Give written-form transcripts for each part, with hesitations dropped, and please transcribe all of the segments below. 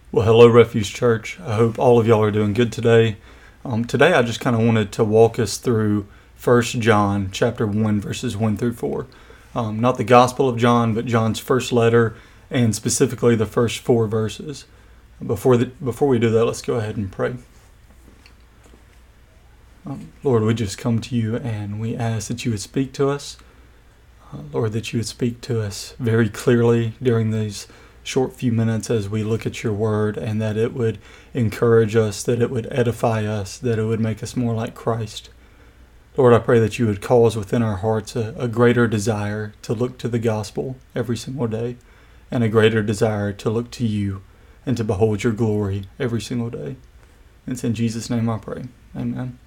Well, hello, Refuge Church. I hope all of y'all are doing good today. Today, I just kind of wanted to walk us through 1 John chapter 1, verses 1 through 4. Not the Gospel of John, but John's first letter, and specifically the first 4 verses. Before we do that, let's go ahead and pray. Lord, we just come to you and we ask that you would speak to us. Lord, that you would speak to us very clearly during these short few minutes as we look at your word, and that it would encourage us, that it would edify us, that it would make us more like Christ. Lord, I pray that you would cause within our hearts a greater desire to look to the gospel every single day, and a greater desire to look to you and to behold your glory every single day. It's in Jesus' name I pray. Amen.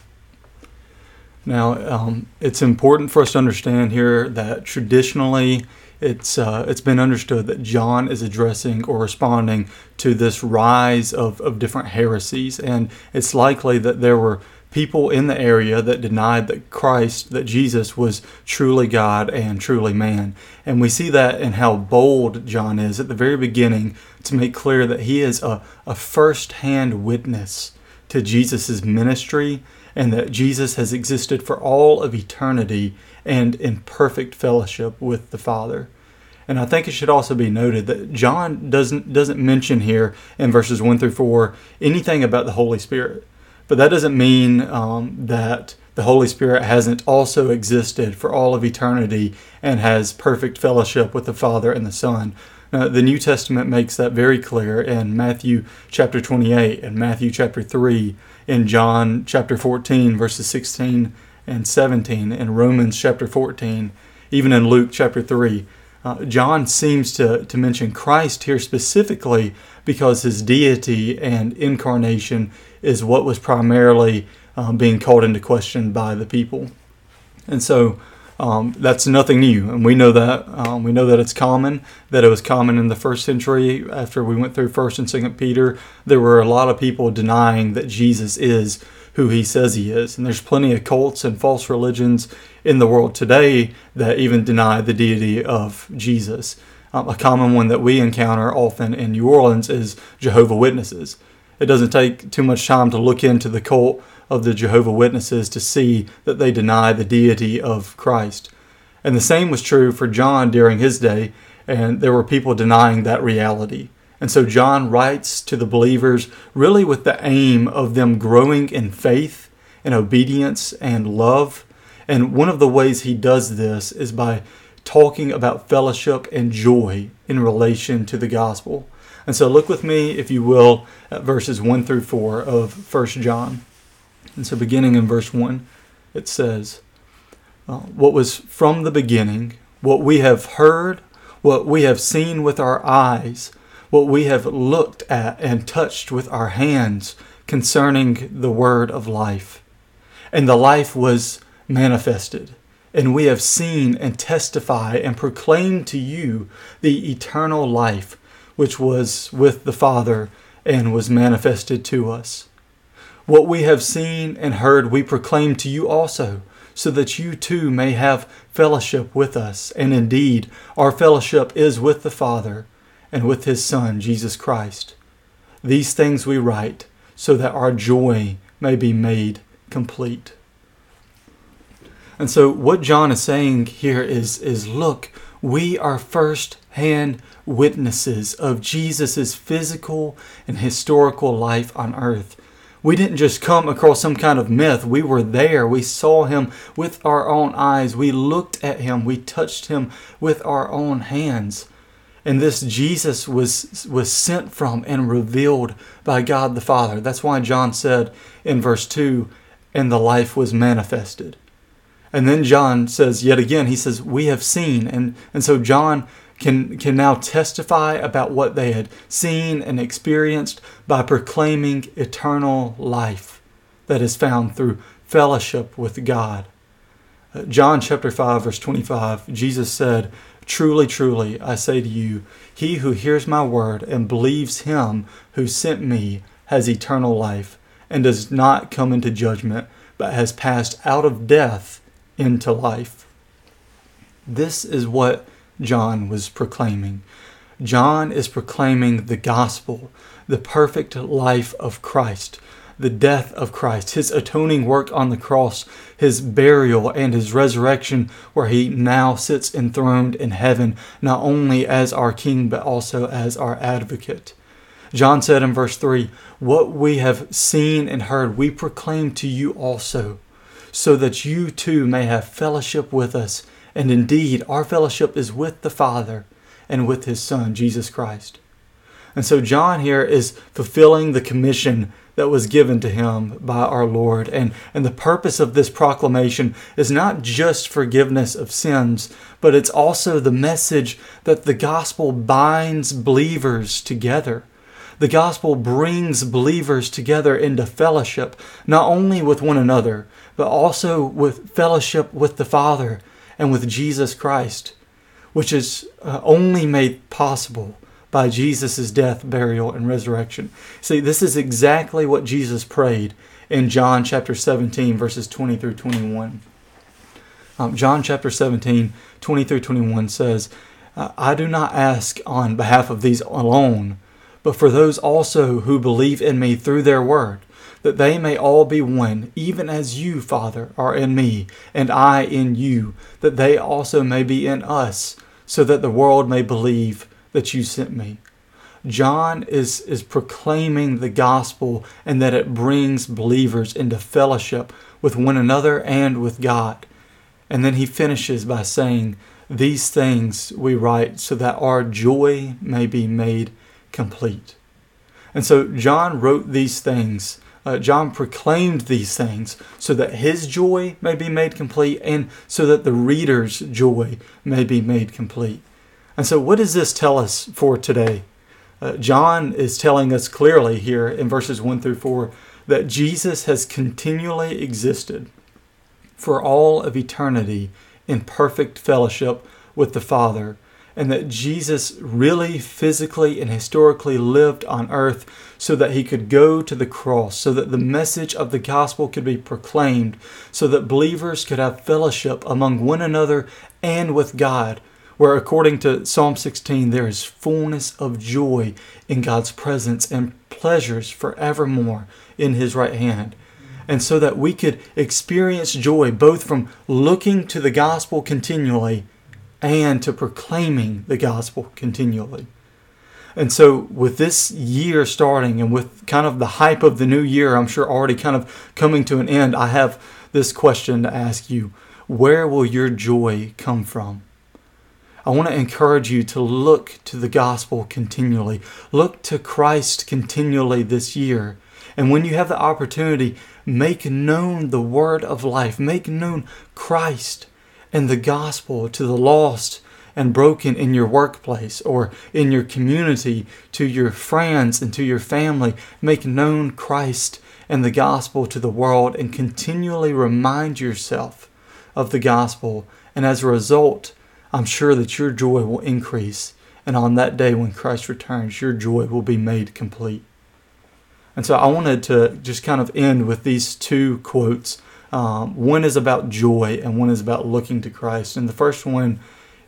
Now, it's important for us to understand here that traditionally it's been understood that John is addressing or responding to this rise of different heresies, and it's likely that there were people in the area that denied that Jesus was truly God and truly man. And we see that in how bold John is at the very beginning to make clear that he is a first-hand witness to Jesus' ministry, and that Jesus has existed for all of eternity and in perfect fellowship with the Father. And I think it should also be noted that John doesn't mention here in verses 1 through 4 anything about the Holy Spirit. But that doesn't mean that the Holy Spirit hasn't also existed for all of eternity and has perfect fellowship with the Father and the Son. The New Testament makes that very clear in Matthew chapter 28 and Matthew chapter 3, in John chapter 14, verses 16 and 17, in Romans chapter 14, even in Luke chapter 3. John seems to mention Christ here specifically because his deity and incarnation is what was primarily being called into question by the people. And so that's nothing new, and we know that. We know that it's common, that it was common in the first century. After we went through 1st and 2nd Peter, there were a lot of people denying that Jesus is who he says he is. And there's plenty of cults and false religions in the world today that even deny the deity of Jesus. A common one that we encounter often in New Orleans is Jehovah's Witnesses. It doesn't take too much time to look into the cult of the Jehovah's Witnesses to see that they deny the deity of Christ. And the same was true for John during his day, and there were people denying that reality. And so John writes to the believers really with the aim of them growing in faith and obedience and love. And one of the ways he does this is by talking about fellowship and joy in relation to the gospel. And so look with me, if you will, at verses 1 through 4 of 1 John. And so beginning in verse 1, it says, what was from the beginning, what we have heard, what we have seen with our eyes, what we have looked at and touched with our hands concerning the word of life. And the life was manifested, and we have seen and testify and proclaim to you the eternal life, which was with the Father and was manifested to us. What we have seen and heard we proclaim to you also, so that you too may have fellowship with us. And indeed, our fellowship is with the Father and with his Son, Jesus Christ. These things we write, so that our joy may be made complete. And so what John is saying here is look, we are first-hand witnesses of Jesus' physical and historical life on earth. We didn't just come across some kind of myth. We were there. We saw him with our own eyes. We looked at him. We touched him with our own hands. And this Jesus was sent from and revealed by God the Father. That's why John said in verse 2, and the life was manifested. And then John says yet again, he says, we have seen. And so John can now testify about what they had seen and experienced by proclaiming eternal life that is found through fellowship with God. John chapter 5, verse 25, Jesus said, truly, truly, I say to you, he who hears my word and believes him who sent me has eternal life and does not come into judgment, but has passed out of death into life. This is what John was proclaiming. John is proclaiming the gospel, the perfect life of Christ, the death of Christ, his atoning work on the cross, his burial and his resurrection, where he now sits enthroned in heaven, not only as our king, but also as our advocate. John said in verse 3, "What we have seen and heard, we proclaim to you also, so that you too may have fellowship with us. And indeed, our fellowship is with the Father and with his Son, Jesus Christ." And so John here is fulfilling the commission that was given to him by our Lord. And the purpose of this proclamation is not just forgiveness of sins, but it's also the message that the gospel binds believers together. The gospel brings believers together into fellowship, not only with one another, but also with fellowship with the Father and with Jesus Christ, which is only made possible by Jesus' death, burial, and resurrection. See, this is exactly what Jesus prayed in John chapter 17, verses 20 through 21. John chapter 17, 20 through 21 says, "I do not ask on behalf of these alone, but for those also who believe in me through their word, that they may all be one, even as you, Father, are in me, and I in you, that they also may be in us, so that the world may believe that you sent me." John is proclaiming the gospel and that it brings believers into fellowship with one another and with God. And then he finishes by saying, "These things we write so that our joy may be made complete." And so John wrote these things. John proclaimed these things so that his joy may be made complete and so that the reader's joy may be made complete. And so what does this tell us for today? John is telling us clearly here in verses 1 through 4 that Jesus has continually existed for all of eternity in perfect fellowship with the Father, and that Jesus really physically and historically lived on earth so that he could go to the cross, so that the message of the gospel could be proclaimed, so that believers could have fellowship among one another and with God, where according to Psalm 16, there is fullness of joy in God's presence and pleasures forevermore in his right hand. And so that we could experience joy both from looking to the gospel continually and to proclaiming the gospel continually. And so with this year starting and with kind of the hype of the new year, I'm sure already kind of coming to an end, I have this question to ask you. Where will your joy come from? I want to encourage you to look to the gospel continually. Look to Christ continually this year. And when you have the opportunity, make known the word of life. Make known Christ and the gospel to the lost and broken in your workplace or in your community, to your friends and to your family. Make known Christ and the gospel to the world and continually remind yourself of the gospel. And as a result, I'm sure that your joy will increase. And on that day when Christ returns, your joy will be made complete. And so I wanted to just kind of end with these two quotes. One is about joy and one is about looking to Christ. And the first one's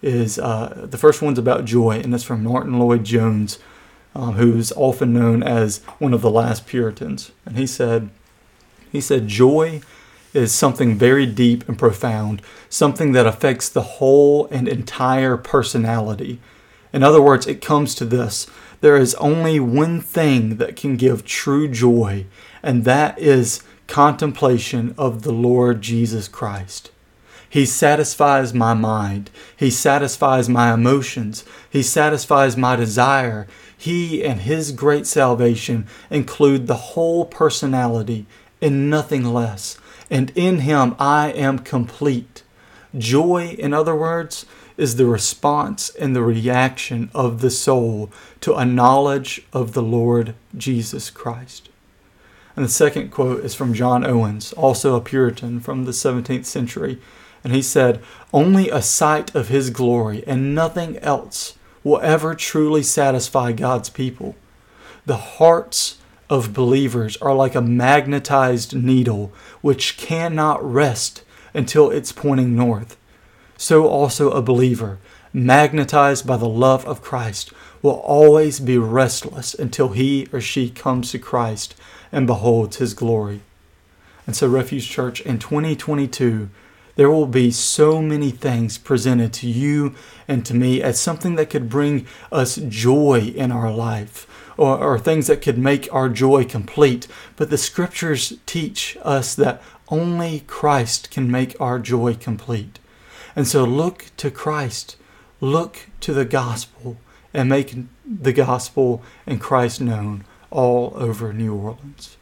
about joy, and it's from Martin Lloyd-Jones, who's often known as one of the last Puritans. And he said, "Joy is something very deep and profound, something that affects the whole and entire personality. In other words, it comes to this: there is only one thing that can give true joy, and that is contemplation of the Lord Jesus Christ. He satisfies my mind. He satisfies my emotions. He satisfies my desire. He and his great salvation include the whole personality and nothing less. And in him I am complete." Joy, in other words, is the response and the reaction of the soul to a knowledge of the Lord Jesus Christ. And the second quote is from John Owens, also a Puritan from the 17th century. And he said, "Only a sight of his glory and nothing else will ever truly satisfy God's people. The hearts of believers are like a magnetized needle which cannot rest until it's pointing north. So also a believer, magnetized by the love of Christ, will always be restless until he or she comes to Christ and beholds his glory. And so, Refuge Church, in 2022, there will be so many things presented to you and to me as something that could bring us joy in our life, or things that could make our joy complete. But the scriptures teach us that only Christ can make our joy complete. And so look to Christ, look to the gospel, and make the gospel and Christ known all over New Orleans.